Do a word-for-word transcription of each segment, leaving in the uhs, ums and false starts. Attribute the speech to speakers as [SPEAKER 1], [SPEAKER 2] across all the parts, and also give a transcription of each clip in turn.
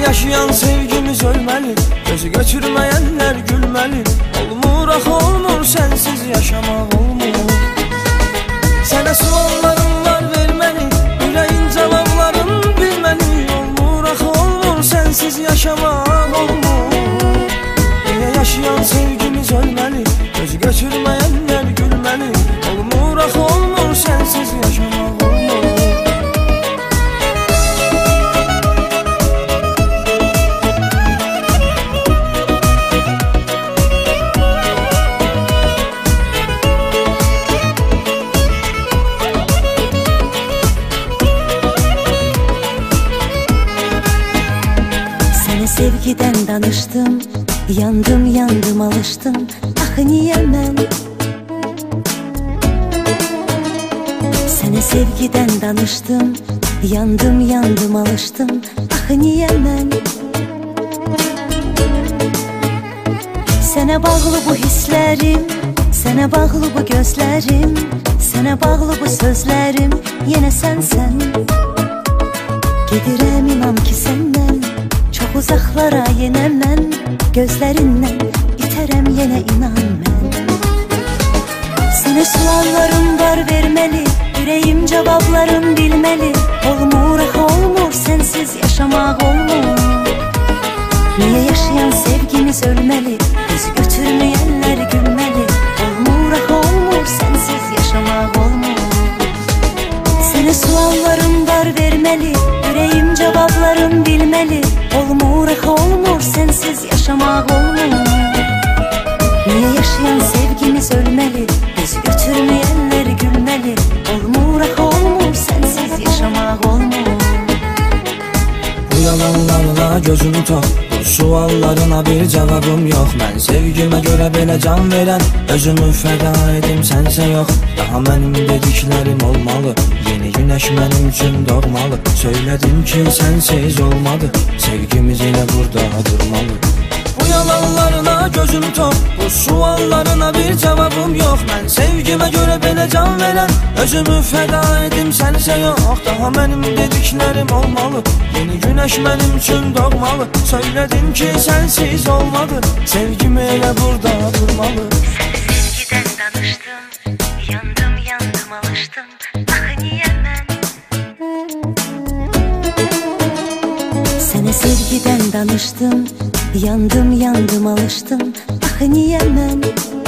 [SPEAKER 1] yaşayan sevgimiz ölmeli, gözü götürmeyenler gülmeli. Olmur ah olmur, sensiz yaşamak olmur. Sana suallarım var vermeli, yüreğin cevapların bilmeli. Olmur ah olmur, sensiz yaşamak olmur. Niye yaşayan sevgimiz ölmeli, gözü götürmeyenler gülmeli. Olmur ah olmur, sensiz yaşamak olmur.
[SPEAKER 2] Sevgiden danıştım, yandım yandım alıştım. Ah niye ben? Sana sevgiden danıştım, yandım yandım alıştım. Ah niye ben? Sana bağlı bu hislerim, sana bağlı bu gözlerim, sana bağlı bu sözlerim. Yine sen sen, gedirem inan ki senden çok uzaklara yenemem. Gözlerinden iterem yine inan ben. Sana suallarım var vermeli, yüreğim cevaplarım bilmeli. Olmur ah olmur, sensiz yaşamak olmur. Niye yaşayan sevgimiz ölmeli, bizi götürmeyenler gülmeli. Olmur ah olmur, sensiz yaşamak olmur. Sana suallarım var vermeli, yüreğim cevaplarım bilmeli. Olmur ah olmur, sensiz yaşamak olmur. Niye yaşayan sevgimiz ölmeli, bizi götürmeyenler gülmeli. Olmur ah olmur, sensiz yaşamak olmur.
[SPEAKER 1] Bu yalanlarla gözümü tok, bu suallarına bir cevabım yok. Ben sevgime göre belə can veren, özümü feda edim sense yok. Daha benim dediklerim olmalı, yeni güneş benim için doğmalı. Söyledim ki sensiz olmadı, sevgimiz yine burada durmalı. Bu yalanlarına gözüm tok, bu suallarına bir cevabım yok. Ben sevgime göre belə can veren, özümü feda edim sense yok. Daha benim dediklerim olmalı, yeni güneş benim için doğmalı. Söyledim ki sensiz olmadı, sevgim elə burada durmalı.
[SPEAKER 2] Sevgiden danıştım, yandım yandım alıştım. Ah niye ben? Sana sevgiden danıştım, yandım yandım alıştım. Ah niye ben?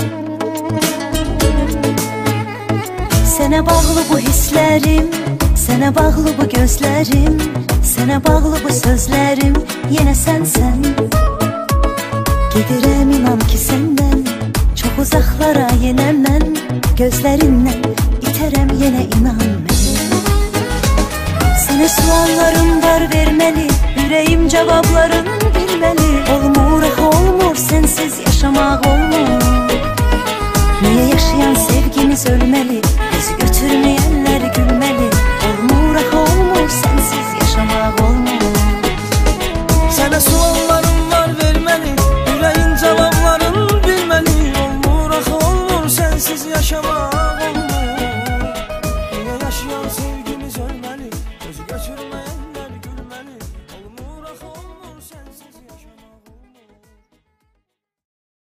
[SPEAKER 2] Sana bağlı bu hislerim, sana bağlı bu gözlerim, sana bağlı bu sözlerim. Yine sen sen, gedirem inan ki senden çok uzaklara yenemem. Gözlerinden iterem yine inan ben. Sana suallarım var vermeli, yüreğim cevaplarım bilmeli. Olmur ah olmur, sensiz yaşamak olmur. Niye yaşayan sevgimiz ölmeli, bizi götürmeyenler gülmeli. Olmur ah olmur, sensiz yaşamak olmur.
[SPEAKER 1] Sana suallar